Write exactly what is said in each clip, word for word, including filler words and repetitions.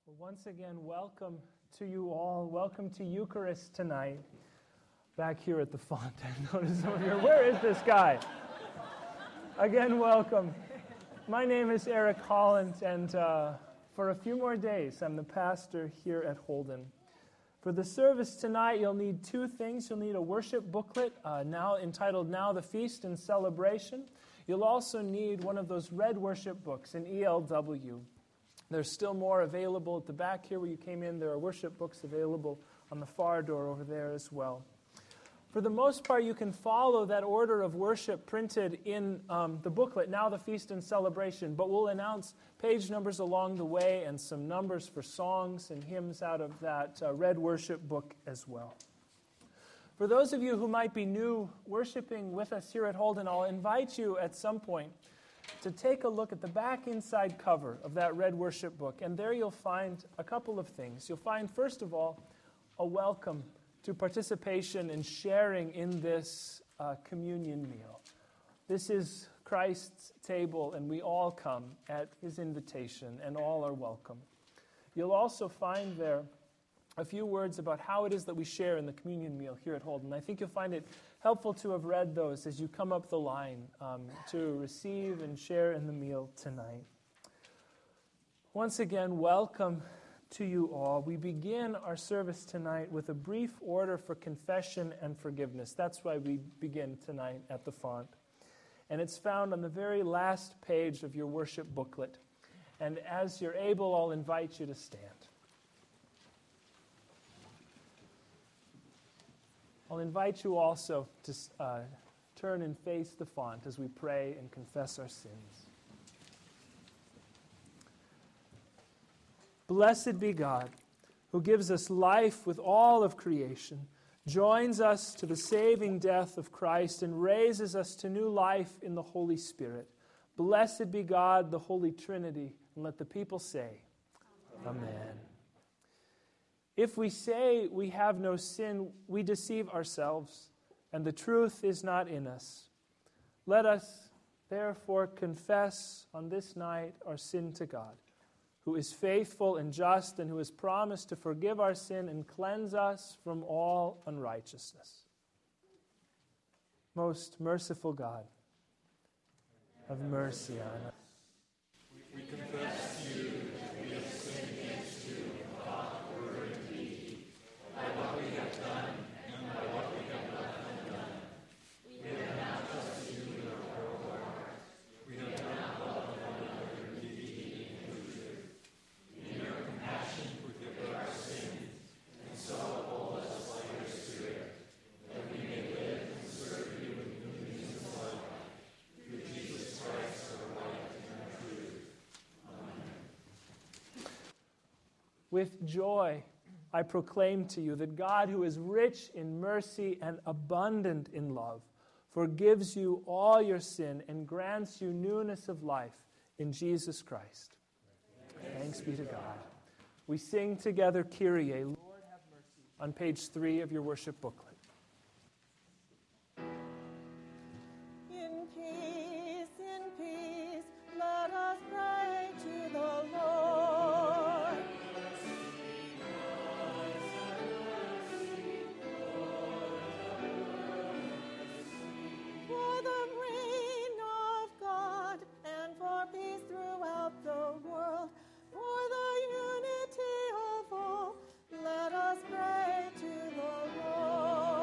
Well, once again, welcome to you all. Welcome to Eucharist tonight. Back here at the font, I noticed some of you. Where is this guy? Again, welcome. My name is Eric Holland, and uh, for a few more days, I'm the pastor here at Holden. For the service tonight, you'll need two things. You'll need a worship booklet uh, now entitled Now the Feast and Celebration. You'll also need one of those red worship books, an E L W. There's still more available at the back here where you came in. There are worship books available on the far door over there as well. For the most part, you can follow that order of worship printed in um, the booklet, Now the Feast and Celebration, but we'll announce page numbers along the way and some numbers for songs and hymns out of that uh, red worship book as well. For those of you who might be new worshiping with us here at Holden, I'll invite you at some point to take a look at the back inside cover of that red worship book. And there you'll find a couple of things. You'll find, first of all, a welcome to participation and sharing in this uh, communion meal. This is Christ's table, and we all come at his invitation, and all are welcome. You'll also find there a few words about how it is that we share in the communion meal here at Holden. I think you'll find it helpful to have read those as you come up the line um, to receive and share in the meal tonight. Once again, welcome to you all. We begin our service tonight with a brief order for confession and forgiveness. That's why we begin tonight at the font. And it's found on the very last page of your worship booklet. And as you're able, I'll invite you to stand. I'll invite you also to uh, turn and face the font as we pray and confess our sins. Blessed be God, who gives us life with all of creation, joins us to the saving death of Christ, and raises us to new life in the Holy Spirit. Blessed be God, the Holy Trinity, and let the people say, Amen. Amen. If we say we have no sin, we deceive ourselves, and the truth is not in us. Let us, therefore, confess on this night our sin to God, who is faithful and just, and who has promised to forgive our sin and cleanse us from all unrighteousness. Most merciful God, have mercy on us. We confess to you that we have sinned against you in thought, word, and deed, by what we have done and by what we have left undone. We have not trusted you with our whole heart. We have not loved one another in deed and in truth. In your compassion, forgive our sins, and so uphold us by your Spirit, that we may live and serve you in newness of life. Through Jesus Christ, our light and our truth. Amen. With joy, I proclaim to you that God, who is rich in mercy and abundant in love, forgives you all your sin and grants you newness of life in Jesus Christ. Thanks, Thanks be to God. We sing together Kyrie, Lord have mercy, on page three of your worship booklet. In peace, in peace, let us pray to the Lord. For the reign of God and for peace throughout the world, for the unity of all, let us pray to the Lord.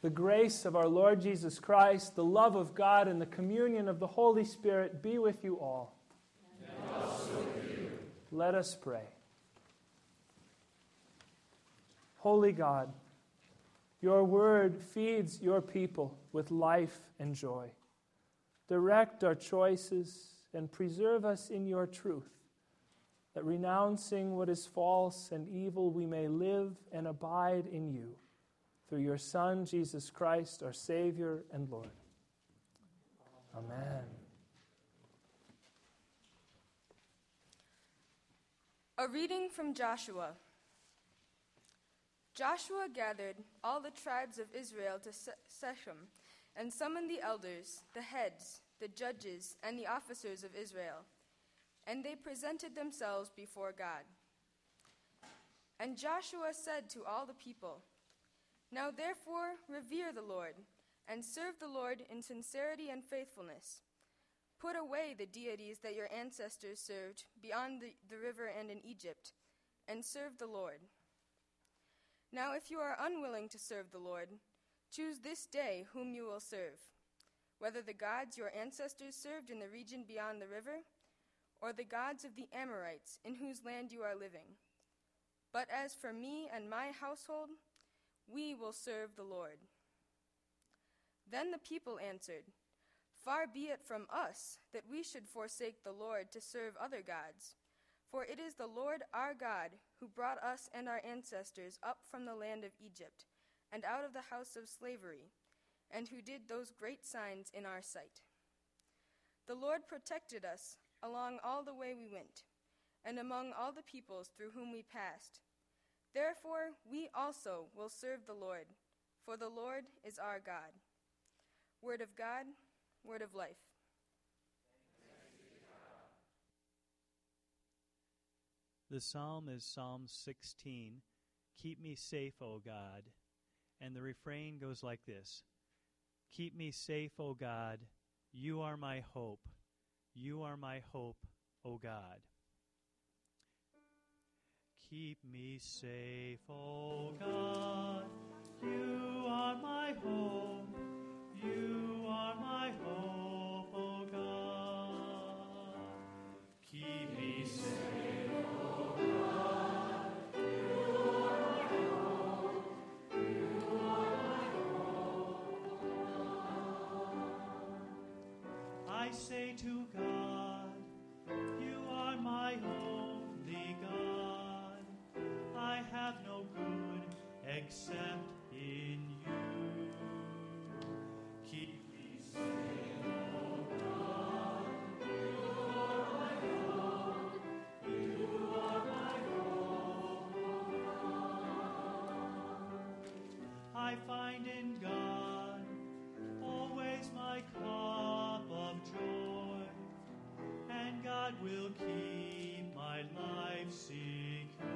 the grace of our Lord Jesus Christ, the love of God, and the communion of the Holy Spirit be with you all. And also with you. Let us pray. Holy God, your word feeds your people with life and joy. Direct our choices and preserve us in your truth, that renouncing what is false and evil, we may live and abide in you. Through your Son, Jesus Christ, our Savior and Lord. Amen. A reading from Joshua. Joshua gathered all the tribes of Israel to Shechem and summoned the elders, the heads, the judges, and the officers of Israel. And they presented themselves before God. And Joshua said to all the people, "Now therefore revere the Lord, and serve the Lord in sincerity and faithfulness. Put away the deities that your ancestors served beyond the, the river and in Egypt, and serve the Lord. Now if you are unwilling to serve the Lord, choose this day whom you will serve, whether the gods your ancestors served in the region beyond the river, or the gods of the Amorites in whose land you are living. But as for me and my household, we will serve the Lord." Then the people answered, "Far be it from us that we should forsake the Lord to serve other gods. For it is the Lord our God who brought us and our ancestors up from the land of Egypt and out of the house of slavery, and who did those great signs in our sight. The Lord protected us along all the way we went, and among all the peoples through whom we passed. Therefore we also will serve the Lord, for the Lord is our God." Word of God, word of life. The psalm is Psalm sixteen, "Keep me safe, O God." And the refrain goes like this: "Keep me safe, O God, you are my hope. You are my hope, O God." Keep me safe, O God, you are my hope. You are my hope, O God. Keep me safe, O God, you are my hope. You are my hope, O God. I say to God, you are my only God. I have no good except in you. Keep me safe, O God. You are my hope. You are my hope, O God. I find in God always my cup of joy, and God will keep my life secure.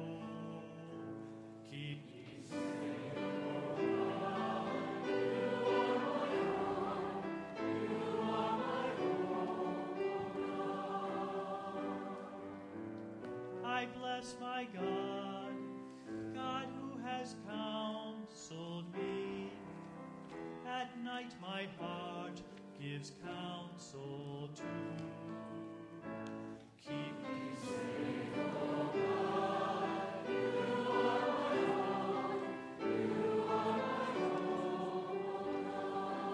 Keep me safe, O God. You are my hope. You are my hope, O God. I bless my God, God who has counseled me. At night my heart gives counsel too. Keep me safe, O God. You are my hope. You are my hope, O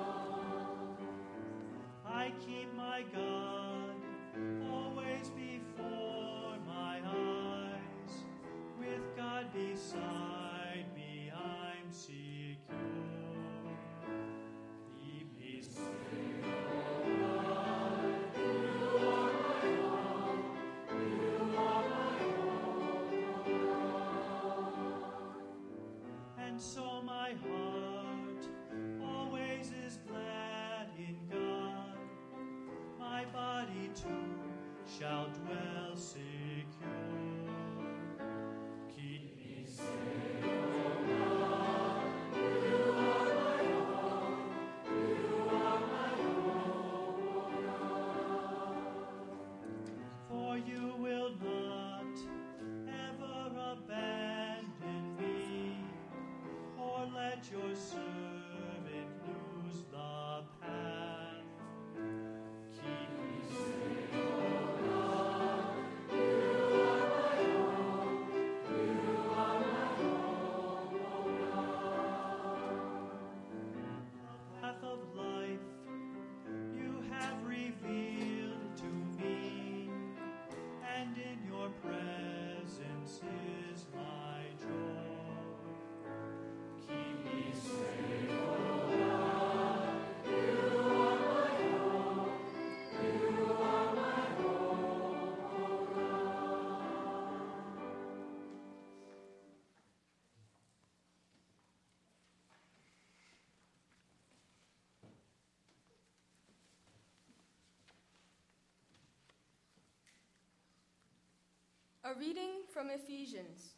God. I keep my God always before my eyes. With God beside me, I'm secure. Keep me safe, O God. You are my hope. You are my hope, O God. And so my heart always is glad in God. My body too shall dwell secure. Keep me safe, O God. You are my hope. You are my hope, O God. For you will not ever abandon me, or let your servant A reading from Ephesians.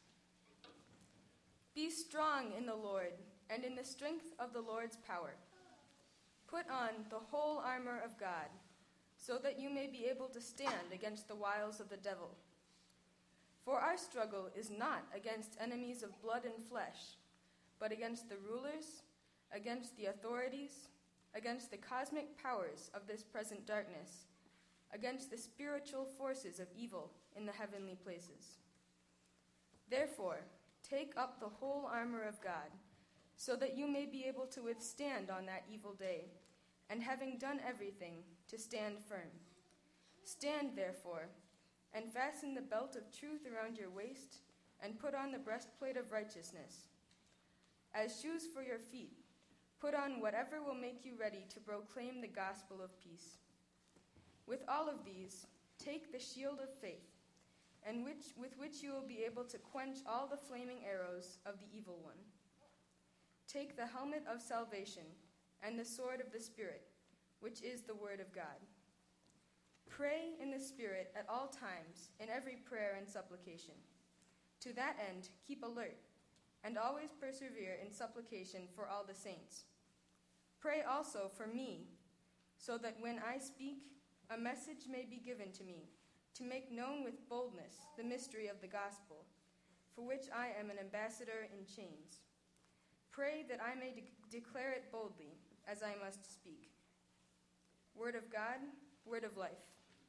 Be strong in the Lord and in the strength of the Lord's power. Put on the whole armor of God, so that you may be able to stand against the wiles of the devil. For our struggle is not against enemies of blood and flesh, but against the rulers, against the authorities, against the cosmic powers of this present darkness, against the spiritual forces of evil in the heavenly places. Therefore, take up the whole armor of God, so that you may be able to withstand on that evil day, and having done everything, to stand firm. Stand, therefore, and fasten the belt of truth around your waist, and put on the breastplate of righteousness. As shoes for your feet, put on whatever will make you ready to proclaim the gospel of peace. With all of these, take the shield of faith, and which, with which you will be able to quench all the flaming arrows of the evil one. Take the helmet of salvation and the sword of the Spirit, which is the word of God. Pray in the Spirit at all times, in every prayer and supplication. To that end, keep alert, and always persevere in supplication for all the saints. Pray also for me, so that when I speak, a message may be given to me, to make known with boldness the mystery of the gospel, for which I am an ambassador in chains. Pray that I may de- declare it boldly, as I must speak. Word of God, word of life.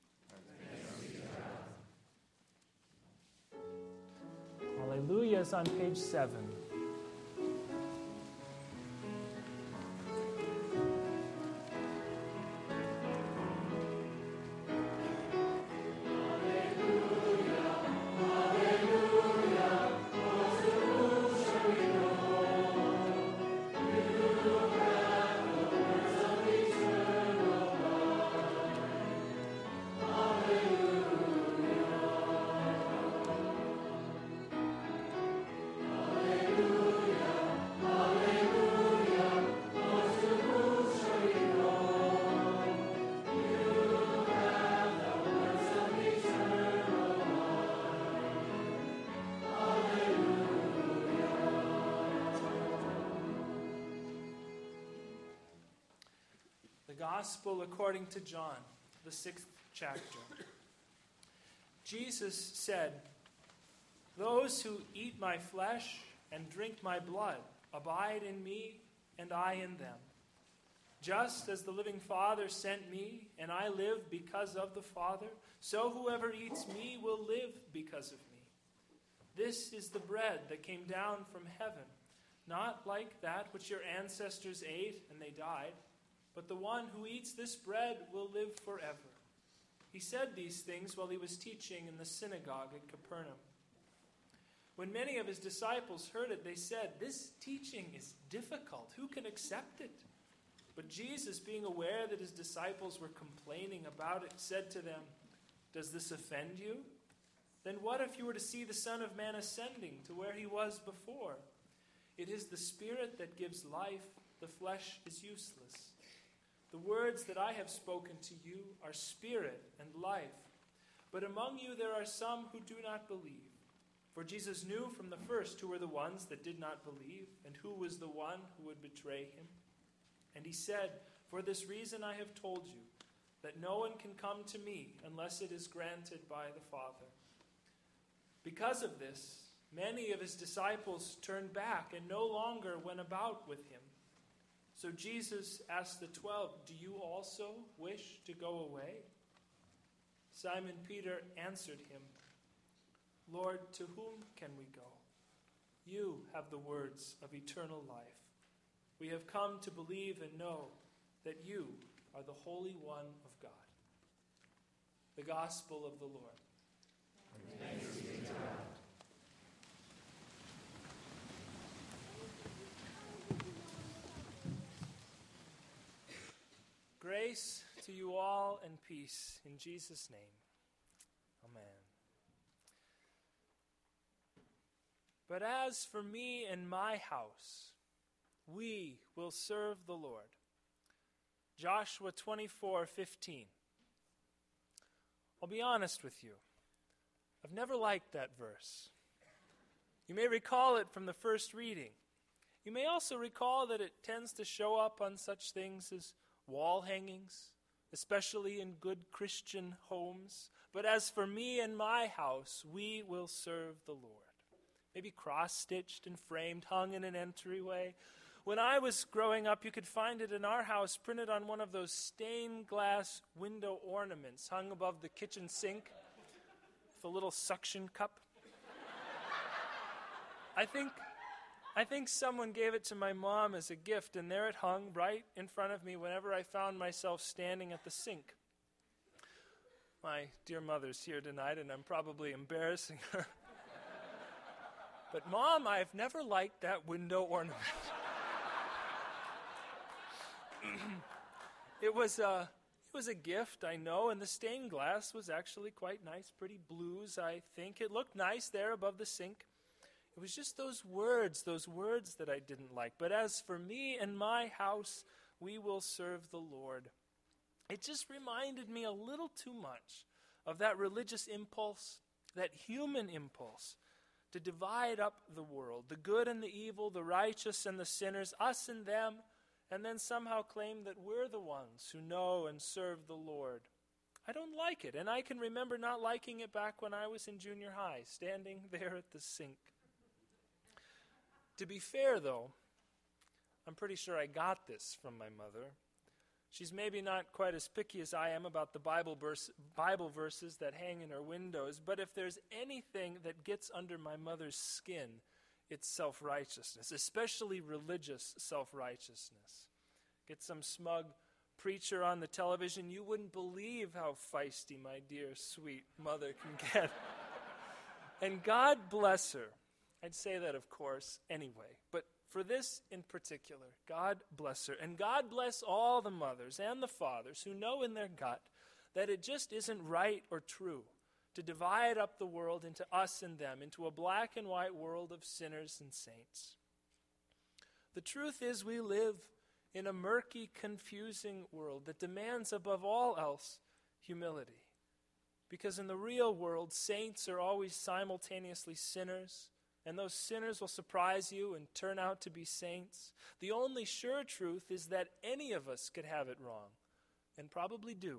Hallelujah is on page seven. Gospel according to John, the sixth chapter. Jesus said, "Those who eat my flesh and drink my blood abide in me, and I in them. Just as the living Father sent me, and I live because of the Father, so whoever eats me will live because of me. This is the bread that came down from heaven, not like that which your ancestors ate and they died. But the one who eats this bread will live forever." He said these things while he was teaching in the synagogue at Capernaum. When many of his disciples heard it, they said, "This teaching is difficult. Who can accept it?" But Jesus, being aware that his disciples were complaining about it, said to them, "Does this offend you? Then what if you were to see the Son of Man ascending to where he was before? It is the Spirit that gives life. The flesh is useless. The words that I have spoken to you are spirit and life. But among you there are some who do not believe." For Jesus knew from the first who were the ones that did not believe, and who was the one who would betray him. And he said, "For this reason I have told you, that no one can come to me unless it is granted by the Father." Because of this, many of his disciples turned back and no longer went about with him. So Jesus asked the twelve, "Do you also wish to go away?" Simon Peter answered him, "Lord, to whom can we go? You have the words of eternal life. We have come to believe and know that you are the Holy One of God." The Gospel of the Lord. Thanks be to God. Grace to you all and peace in Jesus' name. Amen. "But as for me and my house, we will serve the Lord." Joshua twenty-four fifteen. I'll be honest with you. I've never liked that verse. You may recall it from the first reading. You may also recall that it tends to show up on such things as wall hangings, especially in good Christian homes. But as for me and my house, we will serve the Lord. Maybe cross-stitched and framed, hung in an entryway. When I was growing up, you could find it in our house printed on one of those stained glass window ornaments hung above the kitchen sink with a little suction cup. I think I think someone gave it to my mom as a gift, and there it hung right in front of me whenever I found myself standing at the sink. My dear mother's here tonight, and I'm probably embarrassing her. But Mom, I've never liked that window ornament. It was a, it was a gift, I know, and the stained glass was actually quite nice, pretty blues, I think. It looked nice there above the sink. It was just those words, those words that I didn't like. But as for me and my house, we will serve the Lord. It just reminded me a little too much of that religious impulse, that human impulse, to divide up the world, the good and the evil, the righteous and the sinners, us and them, and then somehow claim that we're the ones who know and serve the Lord. I don't like it, and I can remember not liking it back when I was in junior high, standing there at the sink. To be fair, though, I'm pretty sure I got this from my mother. She's maybe not quite as picky as I am about the Bible, verse, Bible verses that hang in her windows, but if there's anything that gets under my mother's skin, it's self-righteousness, especially religious self-righteousness. Get some smug preacher on the television, you wouldn't believe how feisty my dear, sweet mother can get. And God bless her. I'd say that, of course, anyway. But for this in particular, God bless her. And God bless all the mothers and the fathers who know in their gut that it just isn't right or true to divide up the world into us and them, into a black and white world of sinners and saints. The truth is we live in a murky, confusing world that demands above all else humility. Because in the real world, saints are always simultaneously sinners, and those sinners will surprise you and turn out to be saints. The only sure truth is that any of us could have it wrong, and probably do.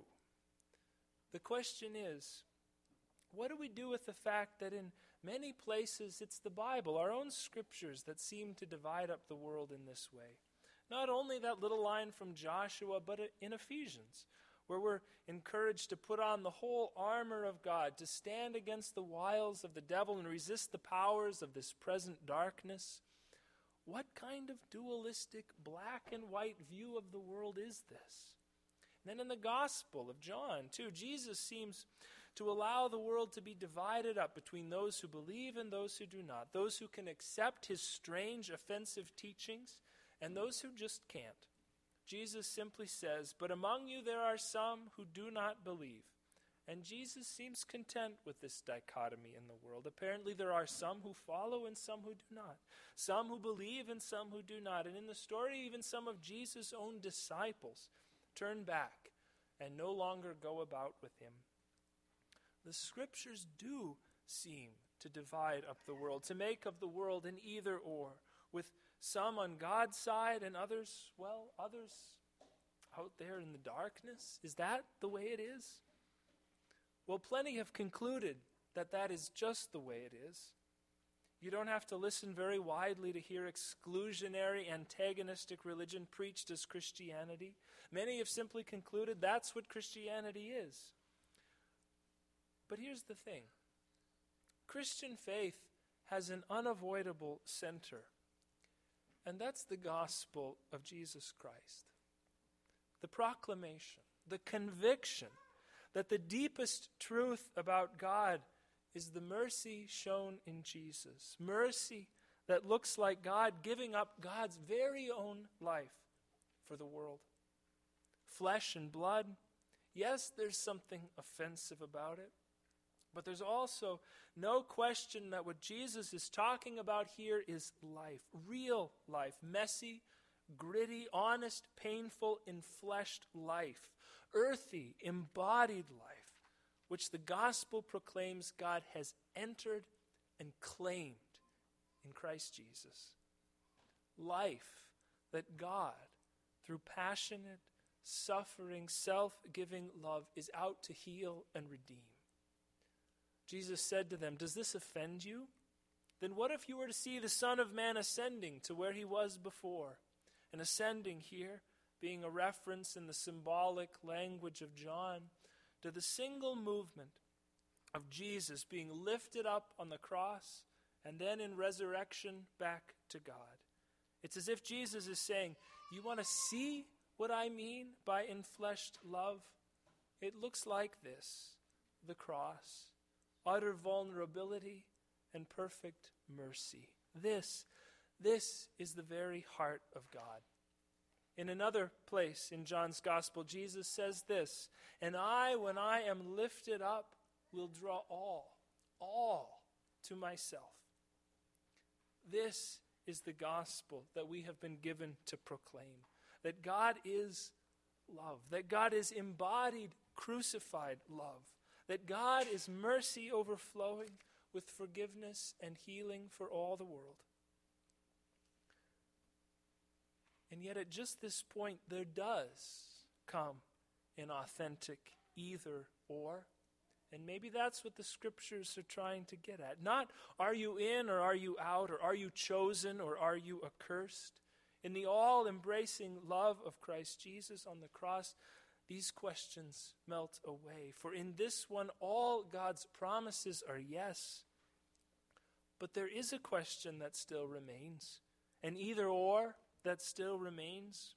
The question is, what do we do with the fact that in many places it's the Bible, our own scriptures, that seem to divide up the world in this way? Not only that little line from Joshua, but in Ephesians, where we're encouraged to put on the whole armor of God, to stand against the wiles of the devil and resist the powers of this present darkness. What kind of dualistic black and white view of the world is this? And then in the Gospel of John, too, Jesus seems to allow the world to be divided up between those who believe and those who do not, those who can accept his strange, offensive teachings, and those who just can't. Jesus simply says, "But among you there are some who do not believe." And Jesus seems content with this dichotomy in the world. Apparently there are some who follow and some who do not. Some who believe and some who do not. And in the story, even some of Jesus' own disciples turn back and no longer go about with him. The scriptures do seem to divide up the world, to make of the world an either or, with some on God's side and others, well, others out there in the darkness. Is that the way it is? Well, plenty have concluded that that is just the way it is. You don't have to listen very widely to hear exclusionary, antagonistic religion preached as Christianity. Many have simply concluded that's what Christianity is. But here's the thing. Christian faith has an unavoidable center, and that's the gospel of Jesus Christ. The proclamation, the conviction that the deepest truth about God is the mercy shown in Jesus. Mercy that looks like God giving up God's very own life for the world. Flesh and blood, yes, there's something offensive about it. But there's also no question that what Jesus is talking about here is life, real life, messy, gritty, honest, painful, enfleshed life, earthy, embodied life, which the gospel proclaims God has entered and claimed in Christ Jesus. Life that God, through passionate, suffering, self-giving love, is out to heal and redeem. Jesus said to them, "Does this offend you? Then what if you were to see the Son of Man ascending to where he was before?" And ascending here being a reference in the symbolic language of John to the single movement of Jesus being lifted up on the cross and then in resurrection back to God. It's as if Jesus is saying, you want to see what I mean by enfleshed love? It looks like this: the cross, utter vulnerability, and perfect mercy. This, this is the very heart of God. In another place in John's Gospel, Jesus says this, "And I, when I am lifted up, will draw all, all to myself." This is the gospel that we have been given to proclaim, that God is love, that God is embodied, crucified love, that God is mercy overflowing with forgiveness and healing for all the world. And yet at just this point, there does come an authentic either or. And maybe that's what the scriptures are trying to get at. Not are you in or are you out, or are you chosen or are you accursed? In the all-embracing love of Christ Jesus on the cross, these questions melt away. For in this one, all God's promises are yes. But there is a question that still remains, an either or that still remains.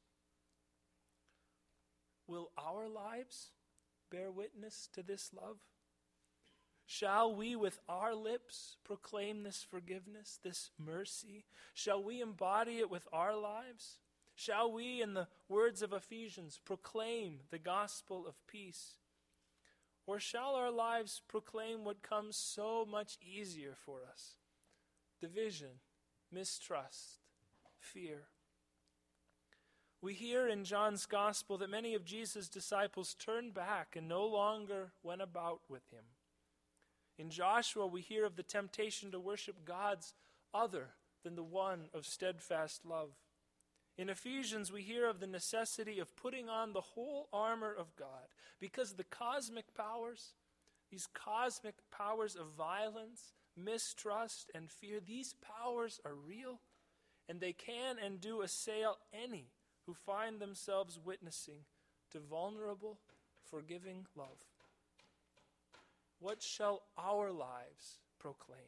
Will our lives bear witness to this love? Shall we with our lips proclaim this forgiveness, this mercy? Shall we embody it with our lives? Shall we, in the words of Ephesians, proclaim the gospel of peace? Or shall our lives proclaim what comes so much easier for us? Division, mistrust, fear. We hear in John's gospel that many of Jesus' disciples turned back and no longer went about with him. In Joshua, we hear of the temptation to worship gods other than the one of steadfast love. In Ephesians, we hear of the necessity of putting on the whole armor of God, because the cosmic powers, these cosmic powers of violence, mistrust, and fear, these powers are real, and they can and do assail any who find themselves witnessing to vulnerable, forgiving love. What shall our lives proclaim?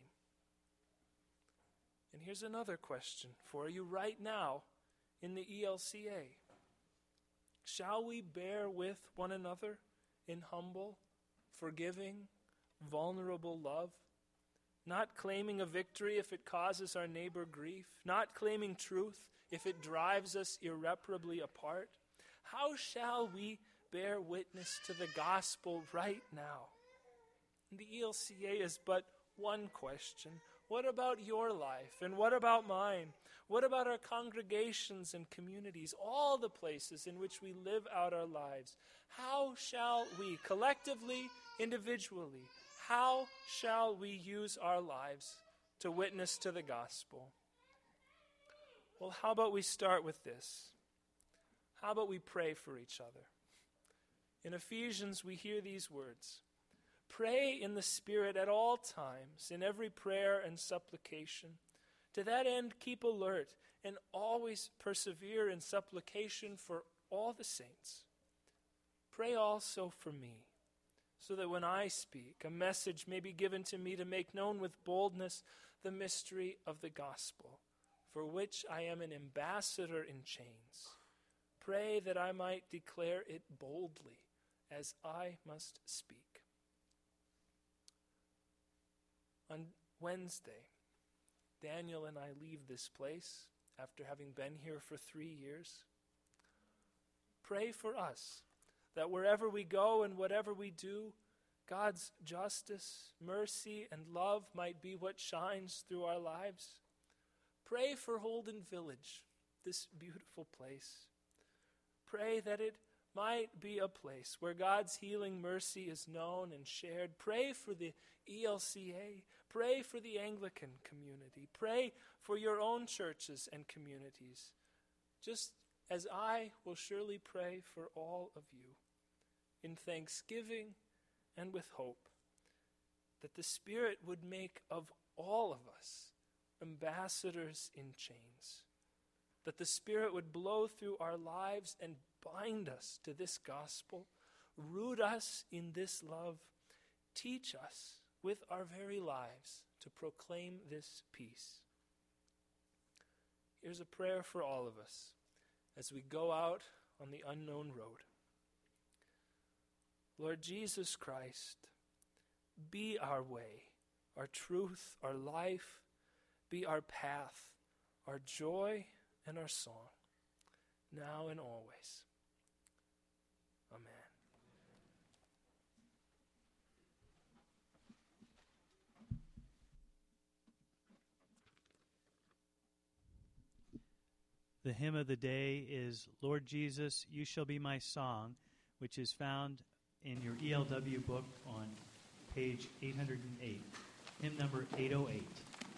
And here's another question for you right now in the E L C A. Shall we bear with one another in humble, forgiving, vulnerable love? Not claiming a victory if it causes our neighbor grief, not claiming truth if it drives us irreparably apart. How shall we bear witness to the gospel right now? And the E L C A is but one question. What about your life? And what about mine? What about our congregations and communities, all the places in which we live out our lives? How shall we, collectively, individually, how shall we use our lives to witness to the gospel? Well, how about we start with this? How about we pray for each other? In Ephesians, we hear these words: "Pray in the Spirit at all times, in every prayer and supplication. To that end, keep alert and always persevere in supplication for all the saints. Pray also for me, so that when I speak, a message may be given to me to make known with boldness the mystery of the gospel, for which I am an ambassador in chains. Pray that I might declare it boldly, as I must speak." On Wednesday, Daniel and I leave this place after having been here for three years. Pray for us that wherever we go and whatever we do, God's justice, mercy, and love might be what shines through our lives. Pray for Holden Village, this beautiful place. Pray that it might be a place where God's healing mercy is known and shared. Pray for the E L C A. Pray for the Anglican community. Pray for your own churches and communities, just as I will surely pray for all of you, in thanksgiving and with hope, that the Spirit would make of all of us ambassadors in chains, that the Spirit would blow through our lives and bind us to this gospel, root us in this love, teach us with our very lives to proclaim this peace. Here's a prayer for all of us as we go out on the unknown road. Lord Jesus Christ, be our way, our truth, our life, be our path, our joy, and our song, now and always. Amen. The hymn of the day is Lord Jesus, You Shall Be My Song, which is found in your E L W book on page eight hundred eight, hymn number eight oh eight.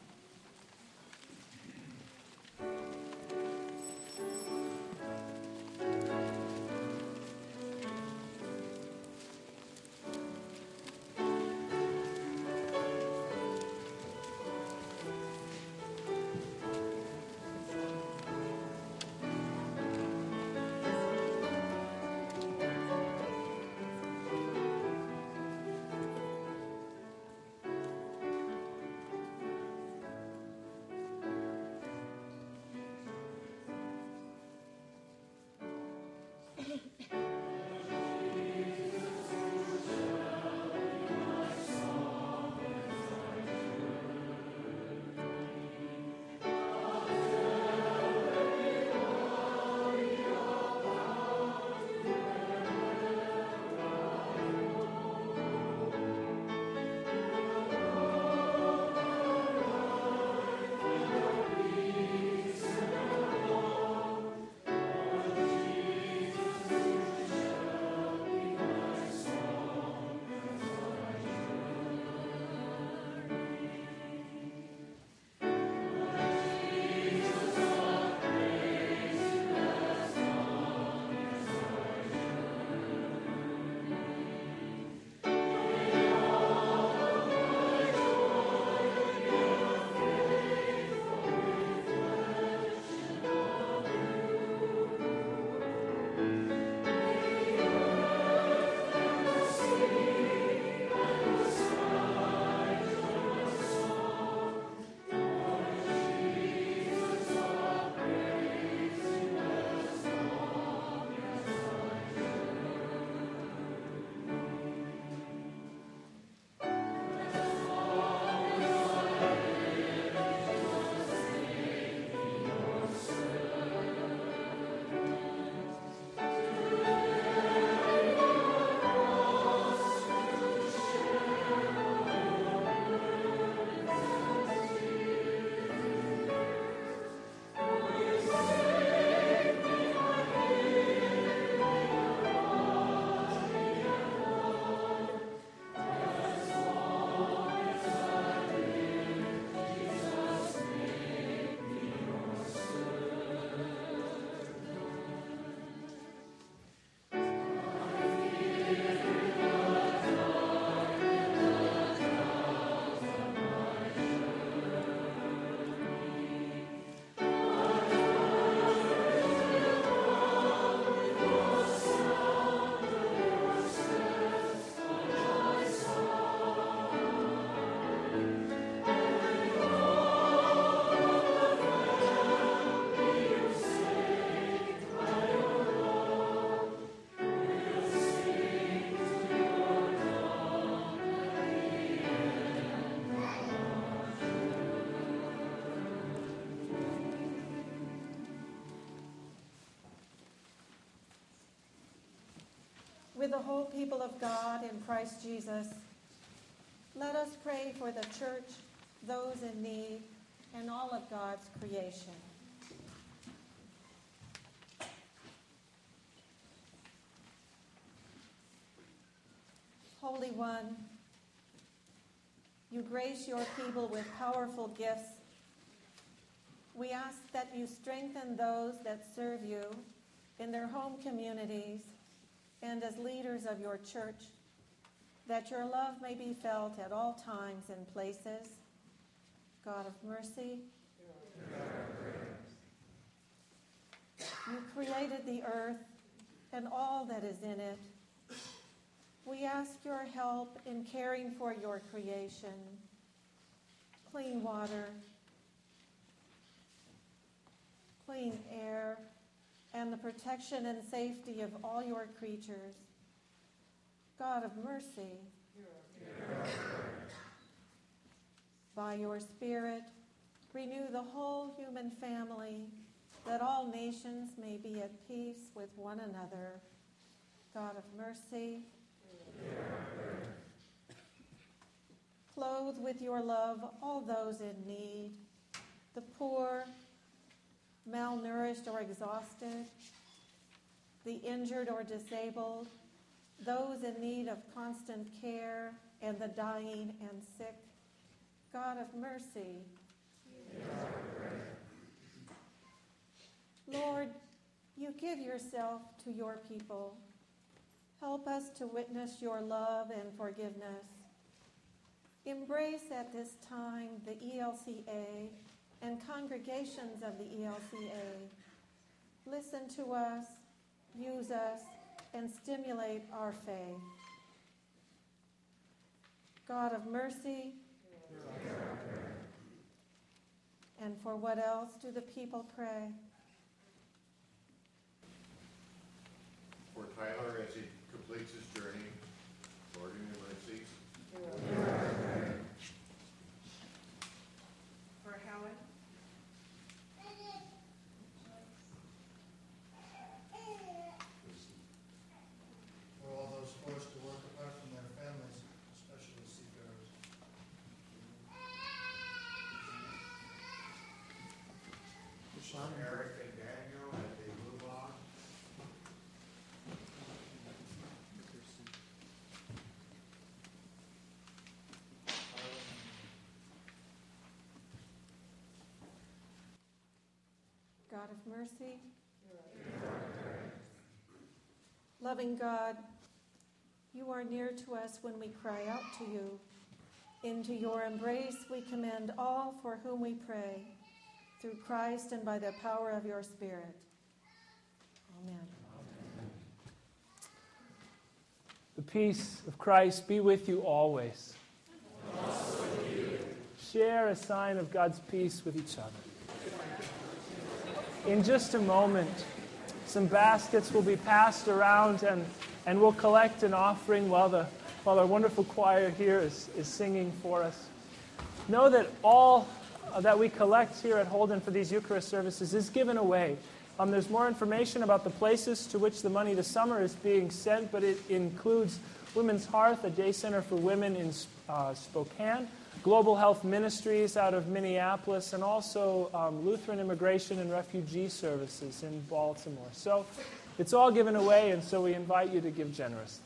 With the whole people of God in Christ Jesus, let us pray for the church, those in need, and all of God's creation. Holy One, you grace your people with powerful gifts. We ask that you strengthen those that serve you in their home communities and as leaders of your church, that your love may be felt at all times and places. God of mercy, you created the earth and all that is in it. We ask your help in caring for your creation, clean water, clean air, and the protection and safety of all your creatures. God of mercy, by your Spirit, renew the whole human family, that all nations may be at peace with one another. God of mercy, clothe with your love all those in need, the poor, malnourished or exhausted, the injured or disabled, those in need of constant care, and the dying and sick. God of mercy, Lord, you give yourself to your people. Help us to witness your love and forgiveness. Embrace at this time the E L C A and congregations of the E L C A. Listen to us, use us, and stimulate our faith. God of mercy, and for what else do the people pray? For Tyler as he completes his journey, Lord, in your mercy. For Helen. For all those forced to work apart from their families, especially seafarers. For Eric and Daniel as they move on. God of mercy, loving God, you are near to us when we cry out to you. Into your embrace we commend all for whom we pray, through Christ and by the power of your Spirit. Amen. The peace of Christ be with you always. Also with you. Share a sign of God's peace with each other. In just a moment, some baskets will be passed around, and, and we'll collect an offering while the while our wonderful choir here is, is singing for us. Know that all uh, that we collect here at Holden for these Eucharist services is given away. Um, there's more information about the places to which the money this summer is being sent, but it includes Women's Hearth, a day center for women in uh, Spokane, Global Health Ministries out of Minneapolis, and also um, Lutheran Immigration and Refugee Services in Baltimore. So it's all given away, and so we invite you to give generously.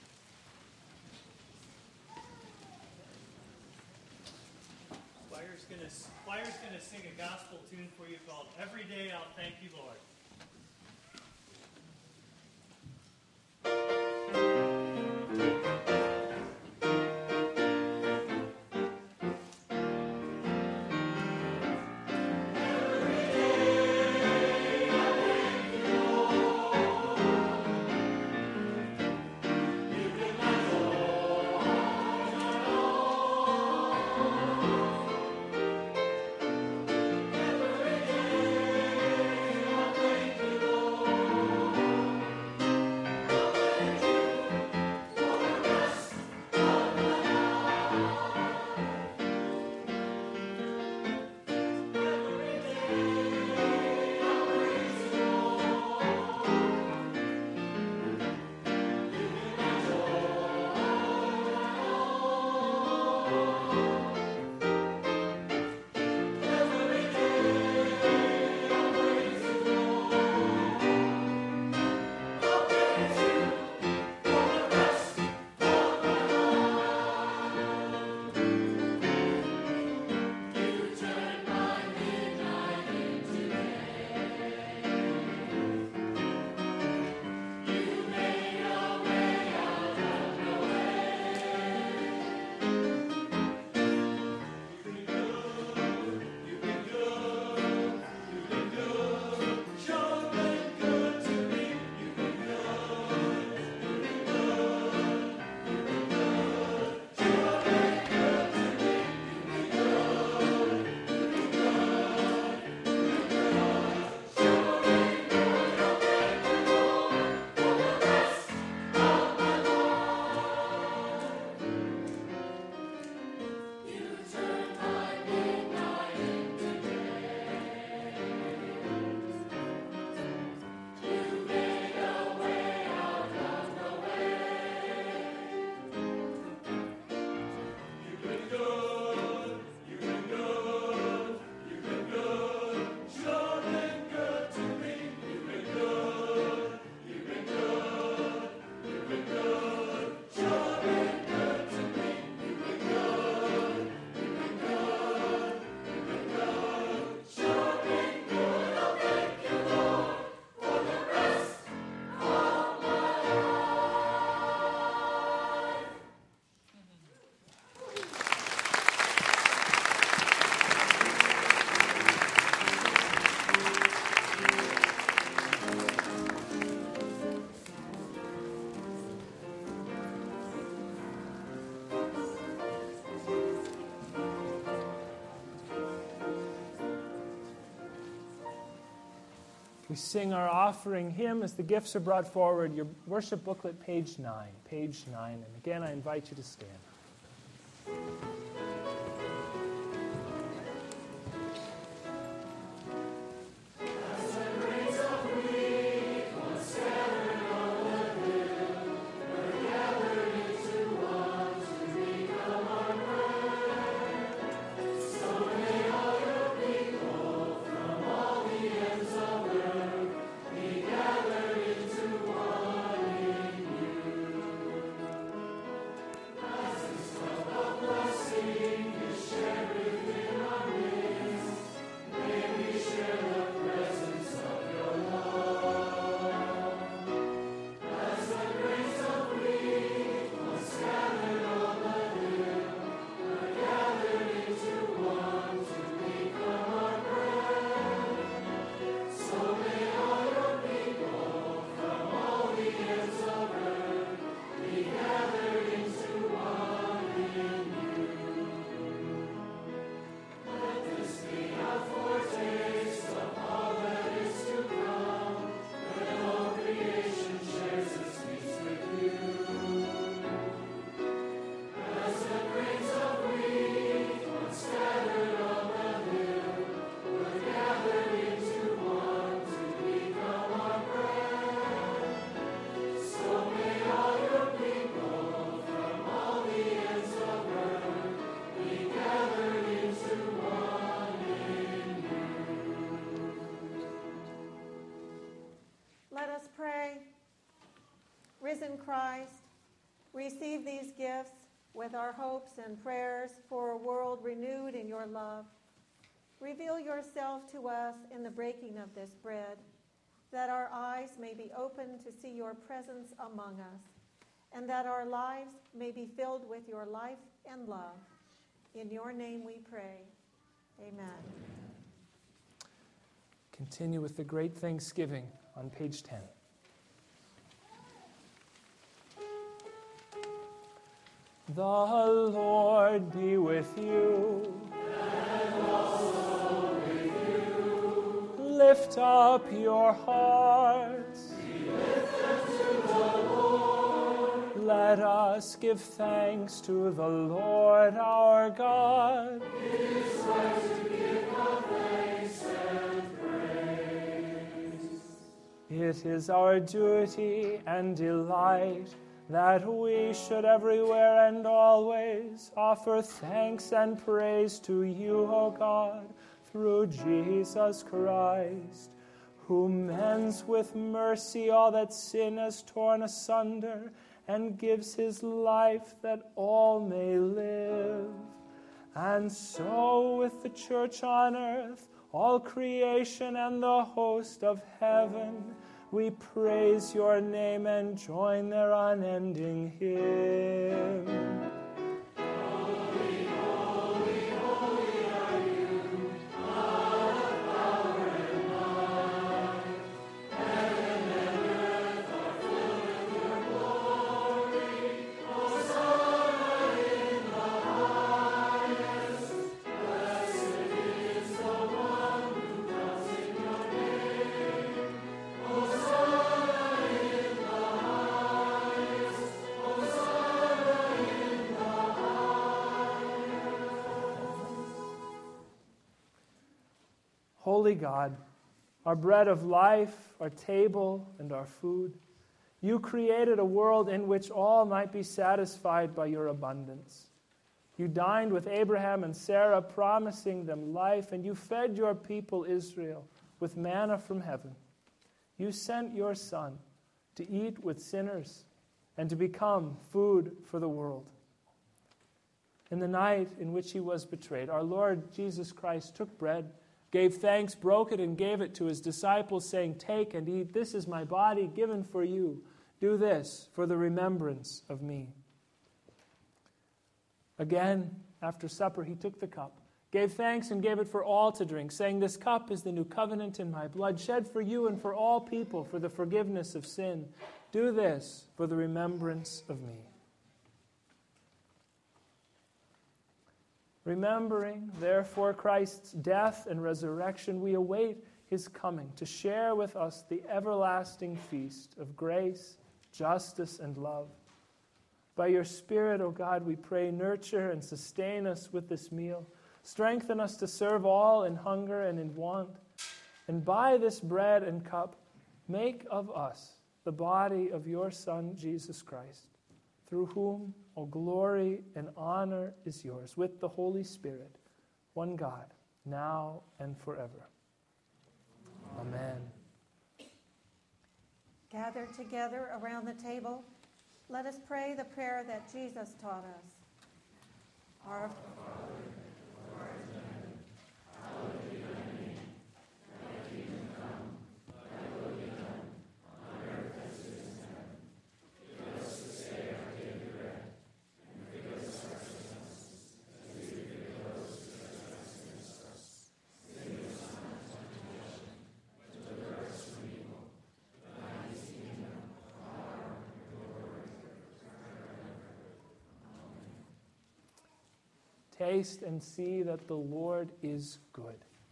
Choir's gonna, choir's gonna sing a gospel tune for you called Every Day I'll Thank You, Lord. Every day We sing our offering hymn as the gifts are brought forward. Your worship booklet, page nine. Page nine. And again, I invite you to stand. Risen Christ, receive these gifts with our hopes and prayers for a world renewed in your love. Reveal yourself to us in the breaking of this bread, that our eyes may be opened to see your presence among us, and that our lives may be filled with your life and love. In your name we pray. Amen. Continue with the great Thanksgiving on page ten. The Lord be with you. And also with you. Lift up your hearts. We lift them to the Lord. Let us give thanks to the Lord our God. It is right to give God thanks and praise. It is our duty and delight that we should everywhere and always offer thanks and praise to you, O God, through Jesus Christ, who mends with mercy all that sin has torn asunder and gives his life that all may live. And so with the church on earth, all creation and the host of heaven, we praise your name and join their unending hymn. Holy, holy, holy are you, God of power and might. Heaven and earth are filled with your glory. Hosanna in the highest. Blessed is the one who comes in your name. Hosanna in the highest. Hosanna in the Holy God, our bread of life, our table, and our food, you created a world in which all might be satisfied by your abundance. You dined with Abraham and Sarah, promising them life, and you fed your people Israel with manna from heaven. You sent your Son to eat with sinners and to become food for the world. In the night in which he was betrayed, our Lord Jesus Christ took bread, gave thanks, broke it, and gave it to his disciples, saying, "Take and eat. This is my body given for you. Do this for the remembrance of me." Again, after supper, he took the cup, gave thanks, and gave it for all to drink, saying, "This cup is the new covenant in my blood, shed for you and for all people for the forgiveness of sin. Do this for the remembrance of me." Remembering, therefore, Christ's death and resurrection, we await his coming to share with us the everlasting feast of grace, justice, and love. By your Spirit, O God, we pray, nurture and sustain us with this meal. Strengthen us to serve all in hunger and in want. And by this bread and cup, make of us the body of your Son, Jesus Christ, through whom all glory and honor is yours, with the Holy Spirit, one God, now and forever. Amen. Gathered together around the table, let us pray the prayer that Jesus taught us. Our Father, who art in heaven, hallowed be thy name. Thy kingdom come, thy will be done, on earth as it is in heaven. Give us this day our daily bread, and forgive us our trespasses, as we forgive those who trespass against us. Lead us not into temptation, but deliver us from evil. For thine is the kingdom, power, and glory, forever and ever. Amen. Taste and see that the Lord is good.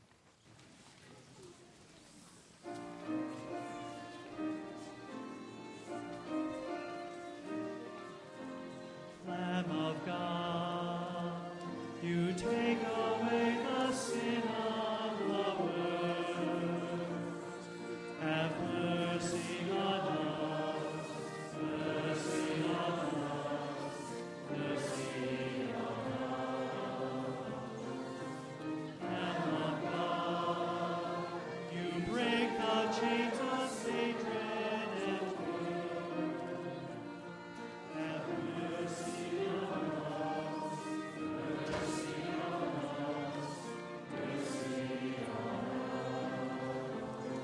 Lamb of God, you take away the sin of the world. Have mercy on us, mercy on us, mercy on us. Lamb of God, you break the chains of hatred and fear. Have mercy on us, mercy on us, mercy on us.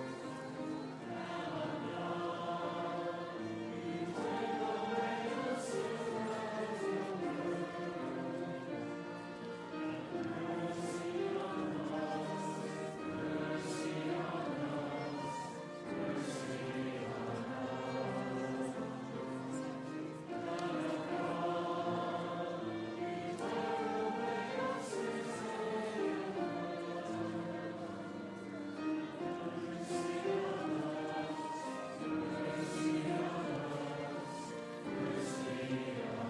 Lamb of God, you take away the sin of the world. Have mercy on us, mercy on us, mercy on us. Lamb of God, you take away the sins of the world. Mercy on us, mercy on us, mercy on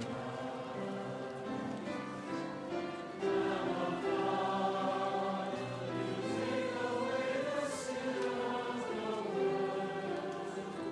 us. Lamb of God, you take away the sin of the world.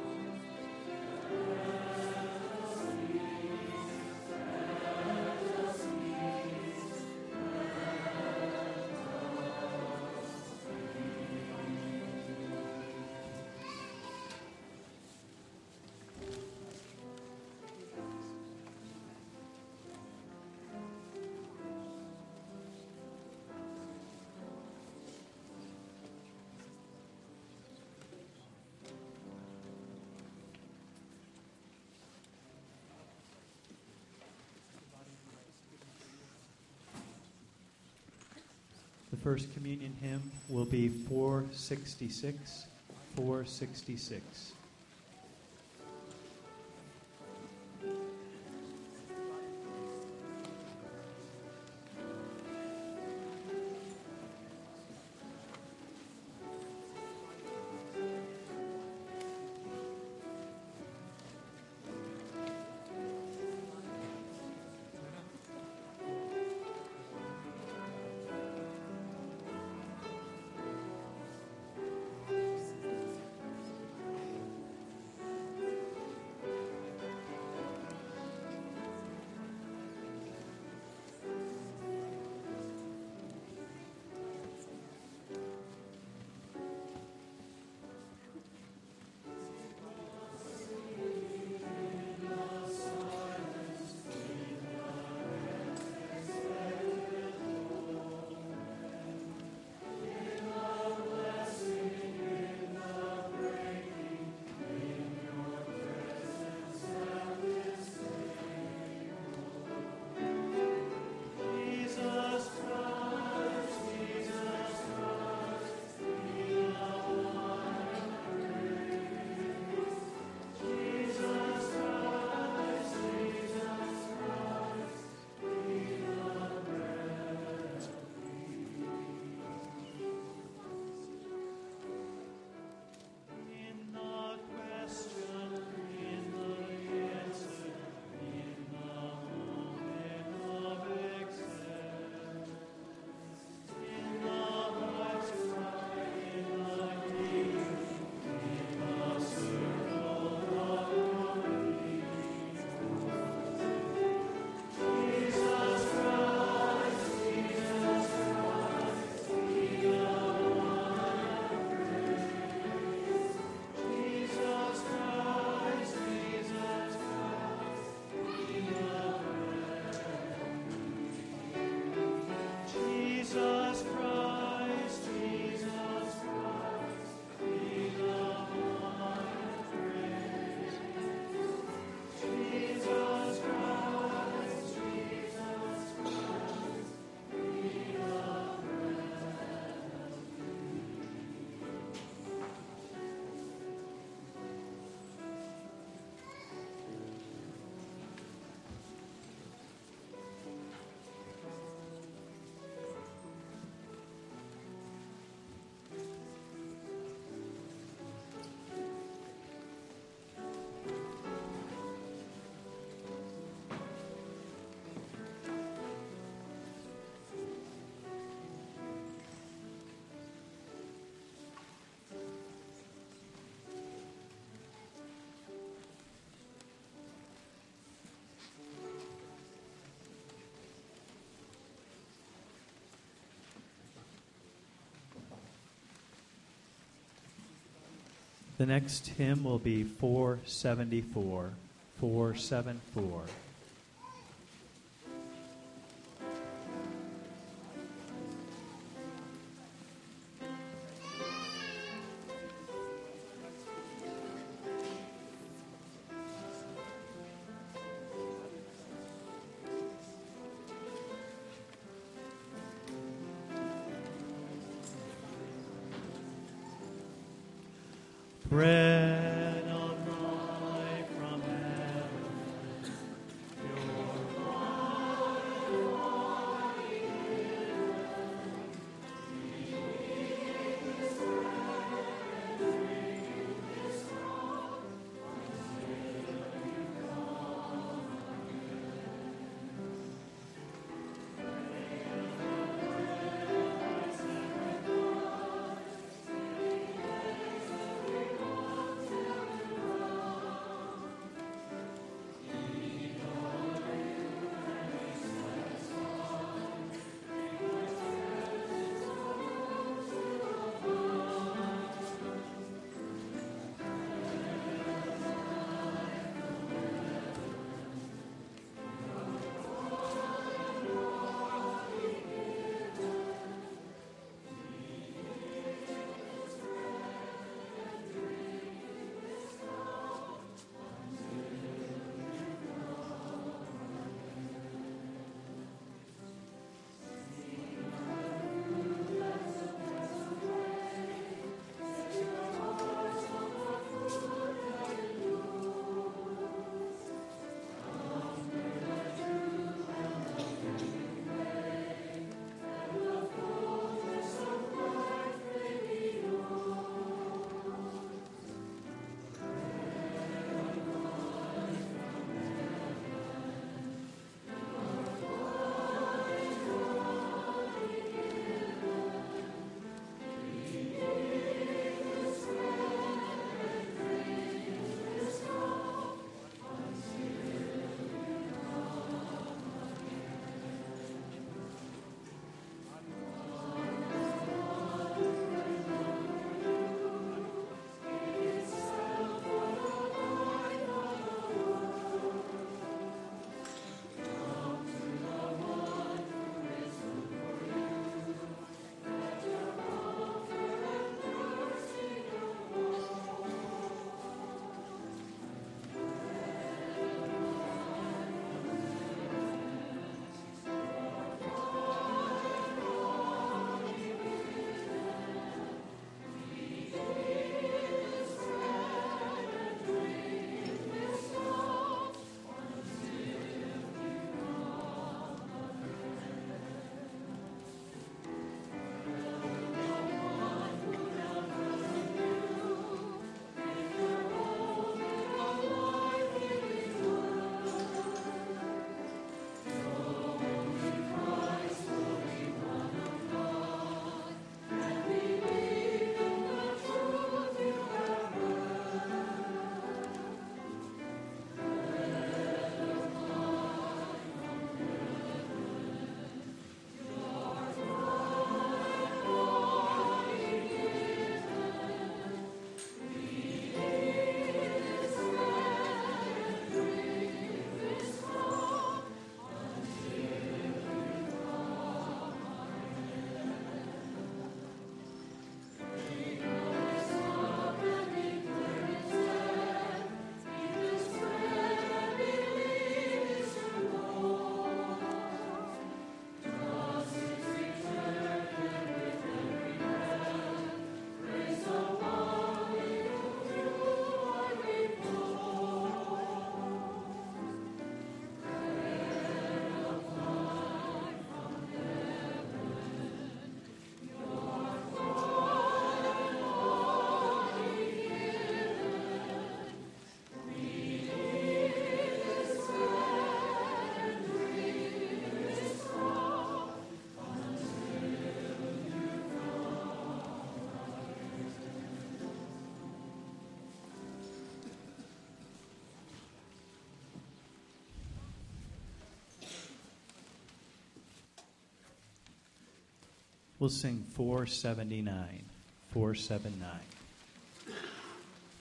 The first communion hymn will be four sixty-six, four sixty-six. The next hymn will be four seventy-four. four seventy-four. Bread of life from heaven, your body We'll sing four seventy-nine. four seventy-nine.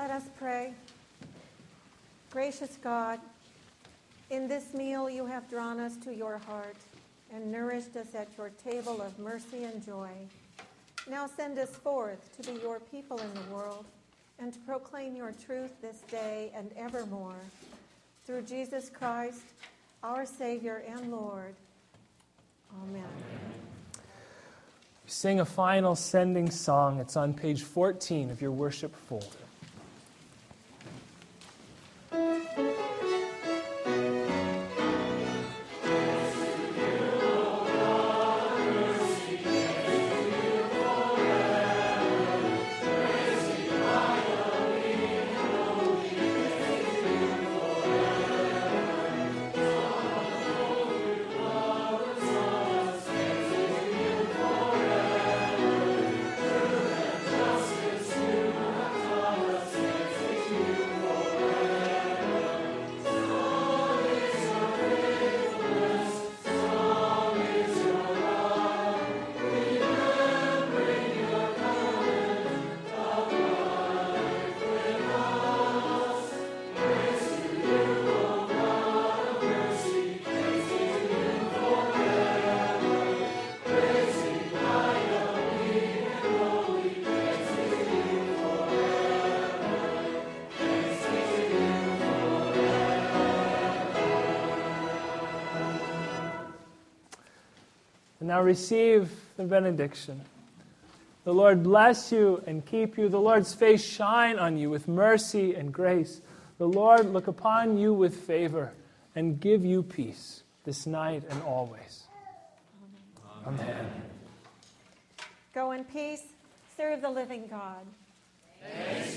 Let us pray. Gracious God, in this meal you have drawn us to your heart and nourished us at your table of mercy and joy. Now send us forth to be your people in the world and to proclaim your truth this day and evermore. Through Jesus Christ, our Savior and Lord. Amen. We sing a final sending song. It's on page fourteen of your worship folder. And now receive the benediction. The Lord bless you and keep you. The Lord's face shine on you with mercy and grace. The Lord look upon you with favor and give you peace this night and always. Amen. Amen. Go in peace. Serve the living God. Thanks